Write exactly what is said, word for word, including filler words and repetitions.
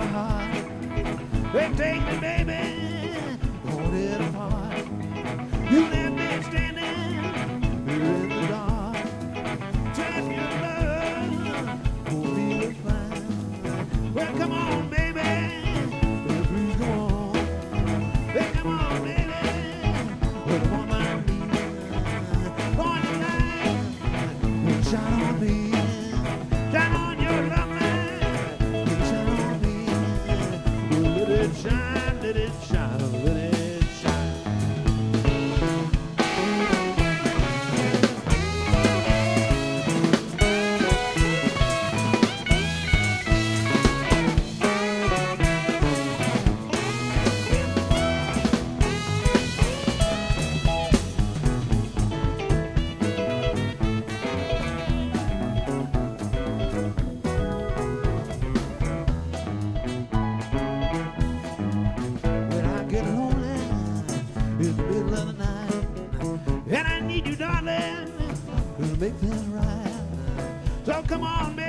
heart. They take me, baby, hold it apart. You left me standing here in the dark. Tell your love won't be fine. Well, come on, baby, well, please go on. Well, come on, baby, well, come on, my knees. Born tonight, well, shine on me. Shine on your love light, well, shine on me. Well, let it shine, let it shine, let it shine. When I get lonely in the middle of the night, and I need you, darling, to make things right. So come on, baby.